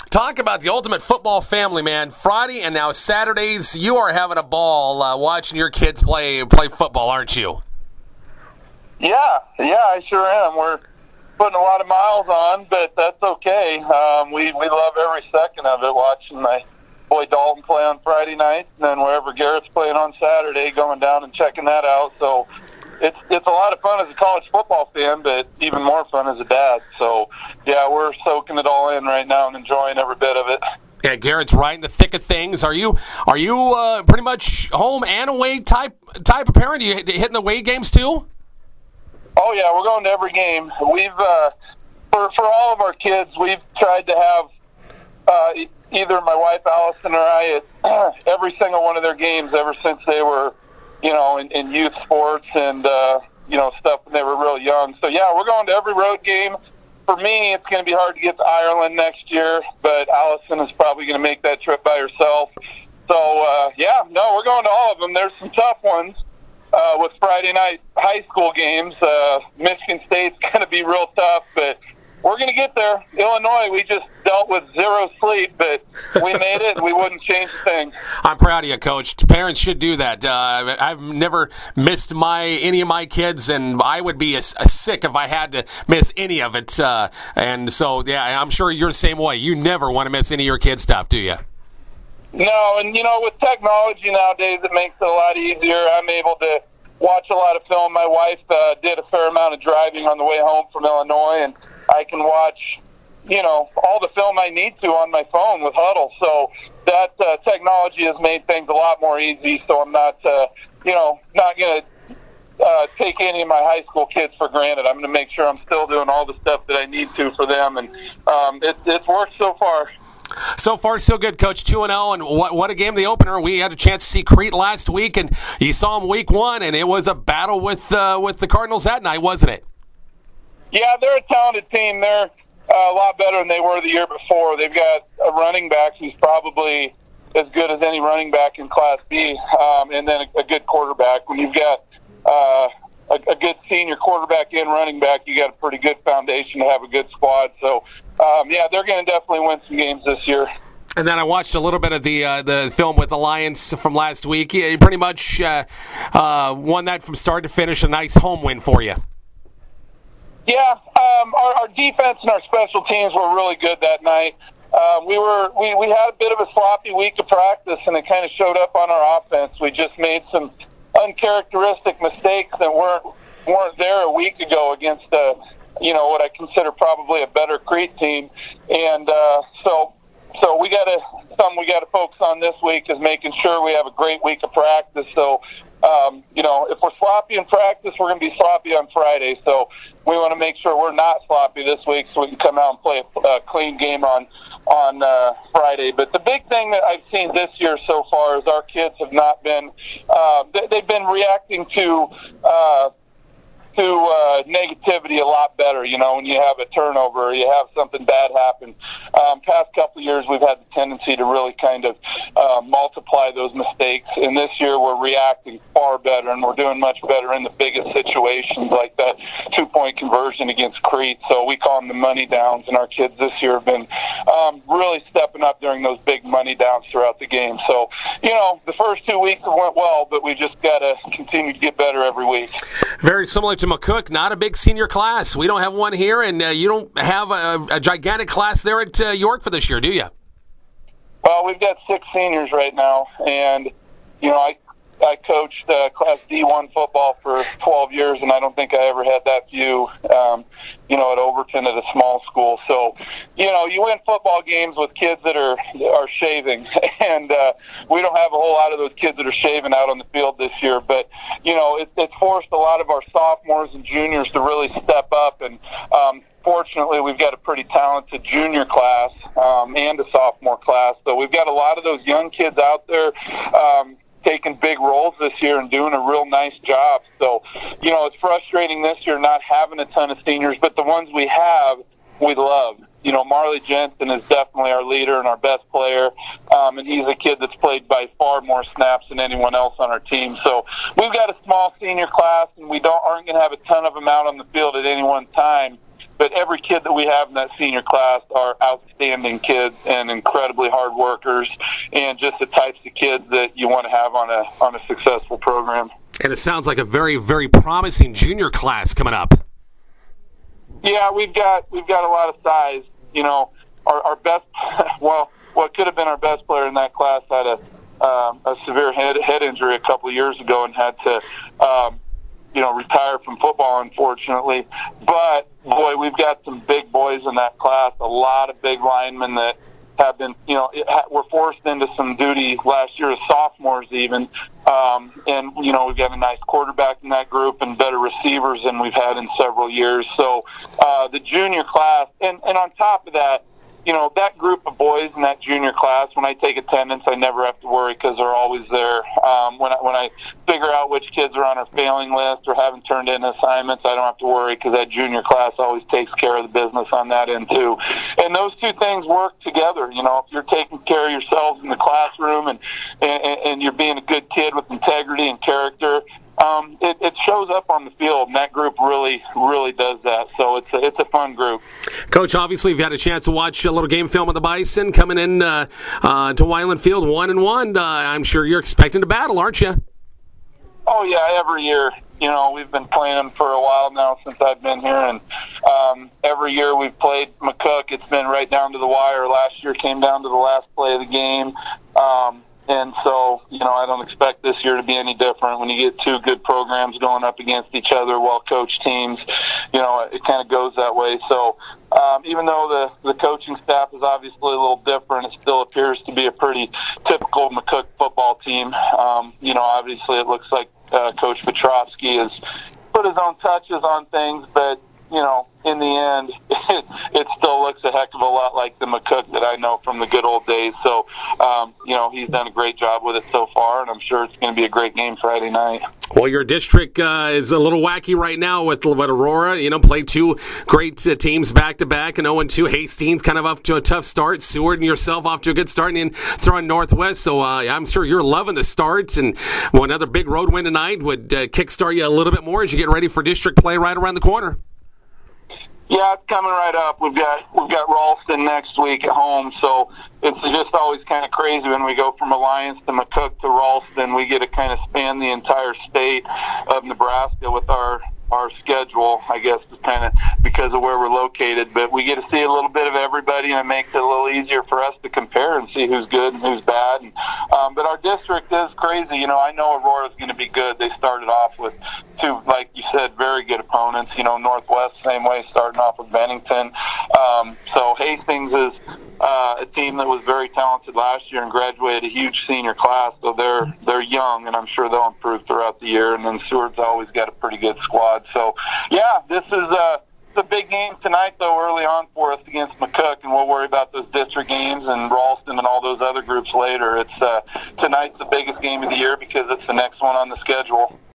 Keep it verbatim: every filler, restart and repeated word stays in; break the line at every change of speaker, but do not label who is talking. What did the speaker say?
Talk about the ultimate football family, man. Friday and now Saturdays, you are having a ball uh, watching your kids play play football, aren't you?
Yeah, yeah, I sure am. We're putting a lot of miles on, but that's okay. Um, we, we love every second of it, watching my boy Dalton play on Friday night, and then wherever Garrett's playing on Saturday, going down and checking that out. So it's it's a lot of fun as a college football fan, but even more fun as a dad. So, yeah, we're soaking it all in right now and enjoying every bit of it.
Yeah, Garrett's right in the thick of things. Are you are you uh, pretty much home and away type type of parent? Are you hitting the away games too?
Oh, yeah, we're going to every game. We've, uh, for, for all of our kids, we've tried to have uh, either my wife Allison or I at every single one of their games ever since they were, you know, in, in youth sports and, uh, you know, stuff when they were real young. So, yeah, we're going to every road game. For me, it's going to be hard to get to Ireland next year, but Allison is probably going to make that trip by herself. So, uh, yeah, no, we're going to all of them. There's some tough ones. Uh, with Friday night high school games, uh, Michigan State's going to be real tough, but we're going to get there. Illinois, we just dealt with zero sleep, but we made it, and we wouldn't change a thing.
I'm proud of you, Coach. Parents should do that. Uh, I've never missed my any of my kids, and I would be a, a sick if I had to miss any of it. Uh, and so, yeah, I'm sure you're the same way. You never want to miss any of your kids' stuff, do you?
No, and, you know, with technology nowadays, it makes it a lot easier. I'm able to watch a lot of film. My wife uh, did a fair amount of driving on the way home from Illinois, and I can watch, you know, all the film I need to on my phone with Huddle. So that uh, technology has made things a lot more easy, so I'm not, uh, you know, not going to uh, take any of my high school kids for granted. I'm going to make sure I'm still doing all the stuff that I need to for them, and um, it, it's worked so far.
So far, so good, Coach. two and oh, and what, what a game, the opener. We had a chance to see Crete last week, and you saw them week one, and it was a battle with uh, with the Cardinals that night, wasn't it?
Yeah, they're a talented team. They're uh, a lot better than they were the year before. They've got a running back who's probably as good as any running back in Class B, um, and then a, a good quarterback. When you've got uh, a, a good senior quarterback and running back, you got a pretty good foundation to have a good squad. So, um, yeah, they're going to definitely win some games this year.
And then I watched a little bit of the uh, the film with the Lions from last week. You pretty much uh, uh, won that from start to finish. A nice home win for you.
Yeah, um, our, our defense and our special teams were really good that night. Uh, we were we, we had a bit of a sloppy week of practice, and it kind of showed up on our offense. We just made some uncharacteristic mistakes that weren't weren't there a week ago against uh, you know what I consider probably a better Crete team, and uh, so so we got to something we got to focus on this week is making sure we have a great week of practice. So um, you know if we're sloppy in practice, we're going to be sloppy on Friday. So we want to make sure we're not sloppy this week, so we can come out and play a, a clean game on on uh, Friday. But the big thing that I've seen this year so far is our kids have not been uh, they, they've been reacting to uh, to uh, negativity a lot better. You know, when you have a turnover or you have something bad happen. Um, past couple of years, we've had the tendency to really kind of uh, multiply those mistakes. And this year, we're reacting far better, and we're doing much better in the biggest situations like that two-point conversion against Crete. So we call them the money downs, and our kids this year have been um, really stepping up during those big money downs throughout the game. So, you know, the first two weeks went well, but we just got to continue to get better every week.
Very similar to McCook, not a big senior class. We don't have one here, and uh, you don't have a, a gigantic class there at uh, York for this year, do you?
Well, we've got six seniors right now, and, you know, I I coached uh, Class D one football for twelve years, and I don't think I ever had that few, um, you know, at Overton at a small school. So, you know, you win football games with kids that are are shaving, and uh, we don't have a whole lot of those kids that are shaving out on the field this year. But, you know, it, it's forced a lot of our sophomores and juniors to really step up, and um, fortunately, we've got a pretty talented junior class um, and a sophomore class. So we've got a lot of those young kids out there um, taking big roles this year and doing a real nice job. So, you know, it's frustrating this year not having a ton of seniors, but the ones we have, we love. You know, Marley Jensen is definitely our leader and our best player, um, and he's a kid that's played by far more snaps than anyone else on our team. So we've got a small senior class, and we don't aren't going to have a ton of them out on the field at any one time. but every kid that we have in that senior class are outstanding kids and incredibly hard workers, and just the types of kids that you want to have on a on a successful program.
And it sounds like a very, very promising junior class coming up.
Yeah, we've got we've got a lot of size. You know, our, our best, well, what could have been our best player in that class had a um, a severe head head injury a couple of years ago and had to, um, you know, retire from football, unfortunately. But boy, we've got some big boys in that class. A lot of big linemen that have been, you know, were forced into some duty last year as sophomores even. Um, and, you know, we've got a nice quarterback in that group and better receivers than we've had in several years. So uh, the junior class, and, and on top of that, you know, that group of boys in that junior class, when I take attendance, I never have to worry because they're always there. Um, when, I, when I figure out which kids are on our failing list or haven't turned in assignments, I don't have to worry because that junior class always takes care of the business on that end too. And those two things work together. You know, if you're taking care of yourselves in the classroom and, and, and you're being a good kid with integrity and character, Um, it, it shows up on the field, and that group really, really does that. So it's a, it's a fun group.
Coach, obviously you've had a chance to watch a little game film of the Bison coming in uh, uh, to Weiland Field, one and one. Uh, I'm sure you're expecting to battle, aren't you?
Oh yeah, every year. You know, we've been playing them for a while now since I've been here, and um, every year we've played McCook. It's been right down to the wire. Last year came down to the last play of the game. Um, And so, you know, I don't expect this year to be any different. When you get two good programs going up against each other, well-coached teams, you know, it kind of goes that way. So um, even though the, the coaching staff is obviously a little different, it still appears to be a pretty typical McCook football team. Um, you know, obviously it looks like uh, Coach Petrovsky has put his own touches on things, but, you know, in the end, it, it still looks a heck of a lot like the McCook that I know from the good old days. So, um, you know, he's done a great job with it so far, and I'm sure it's going to be a great game Friday night.
Well, your district uh, is a little wacky right now with, with Aurora. You know, played two great uh, teams back-to-back, and oh and two. Hastings kind of off to a tough start. Seward and yourself off to a good start, and then throwing Northwest. So uh, I'm sure you're loving the start, and well, another big road win tonight would uh, kickstart you a little bit more as you get ready for district play right around the corner.
Yeah, it's coming right up. We've got we've got Ralston next week at home, so it's just always kind of crazy when we go from Alliance to McCook to Ralston. We get to kind of span the entire state of Nebraska with our our schedule, I guess, kind of because of where we're located. But we get to see a little bit of everybody, and it makes it a little easier for us to compare and see who's good and who's bad. And, um, but our district is crazy. You know, I know Aurora's going to be good. They started off with two, like you said, very good opponents. You know, Northwest, same way, starting off with Bennington. Um, so Hastings is uh, a team that was very talented last year and graduated a huge senior class. So they're they're young, and I'm sure they'll improve throughout the year. And then Seward's always got a pretty good squad. So, yeah, this is a, it's a big game tonight, though, early on for us against McCook, and we'll worry about those district games and Ralston and all those other groups later. It's uh, tonight's the biggest game of the year because it's the next one on the schedule.